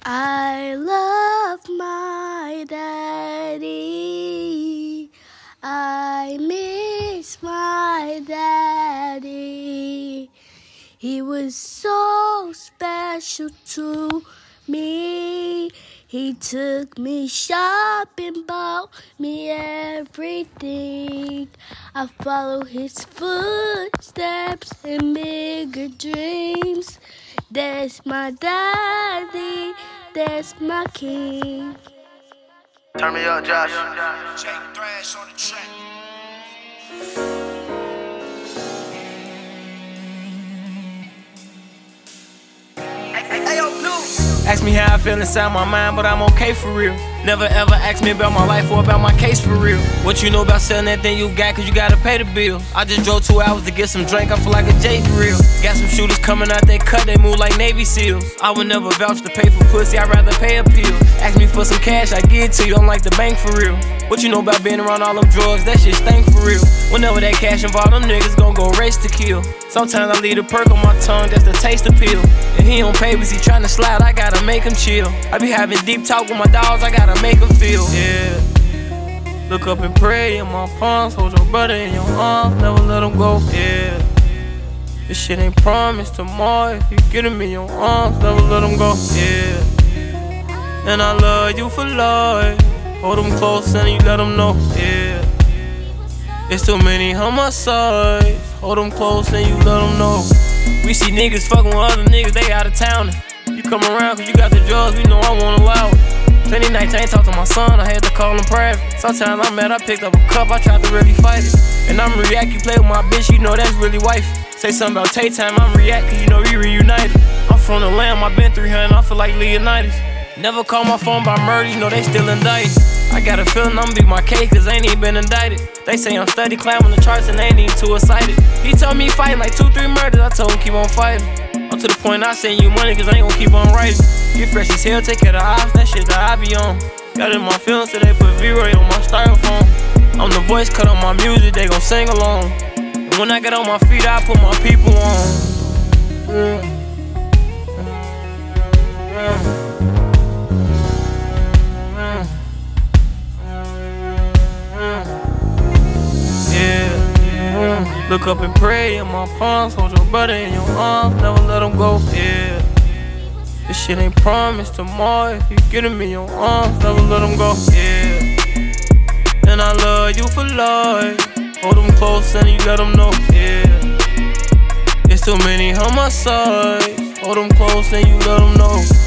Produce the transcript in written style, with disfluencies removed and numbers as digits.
I love my daddy. I miss my daddy. He was so special to me. He took me shopping, bought me everything. I follow his footsteps and bigger dreams. That's my daddy, that's my king. Turn me up, Josh. Jake Thrash on the track. Ask me how I feel inside my mind, but I'm okay for real. Never ever ask me about my life or about my case for real. What you know about selling that thing you got, cause you gotta pay the bill. I just drove 2 hours to get some drink, I feel like a J for real. Got some shooters coming out, they cut, they move like Navy SEALs. I would never vouch to pay for pussy, I'd rather pay a pill. Ask me for some cash, I give it to you, I'm like the bank for real. What you know about being around all them drugs, that shit stink for real. Whenever that cash involved, them niggas gon' go race to kill. Sometimes I leave a perk on my tongue, that's the taste appeal. And he on papers, he tryna slide, I gotta make him chill. I be having deep talk with my dogs, I gotta make him feel. Yeah. Look up and pray in my palms, hold your brother in your arms, never let him go. Yeah. This shit ain't promised tomorrow, if you get him in your arms, never let him go. Yeah. And I love you for life. Hold them close and you let them know. Yeah. It's too many homicides. Hold them close and you let them know. We see niggas fucking with other niggas, they out of town. You come around cause you got the drugs, we know I won't allow it. 2019, talk to my son, I had to call him private. Sometimes I'm mad, I picked up a cup, I tried to really fight it. And I'm react, you play with my bitch, you know that's really wife. Say something about Tay-Time, I'm react, cause you know we reunited. I'm from the land, I been 300, I feel like Leonidas. Never call my phone by murder, you know they still indicted. I got a feeling I'ma beat my case, cause I ain't even been indicted. They say I'm steady climbing the charts and they ain't even too excited. He told me fighting like 2-3 murders, I told him keep on fighting. I'm to the point I send you money, cause I ain't gon' keep on writing. Get fresh as hell, take care of the ops, that shit that I be on. Got in my feelings till they put V-Ray on my styrofoam. I'm the voice, cut on my music, they gon' sing along. And when I get on my feet, I put my people on. Look up and pray in my palms, hold your brother in your arms, never let him go. Yeah. This shit ain't promised tomorrow, if you get him in your arms, never let him go. Yeah. And I love you for life. Hold them close and you let them know. Yeah. It's too many homicides. Hold them close and you let them know.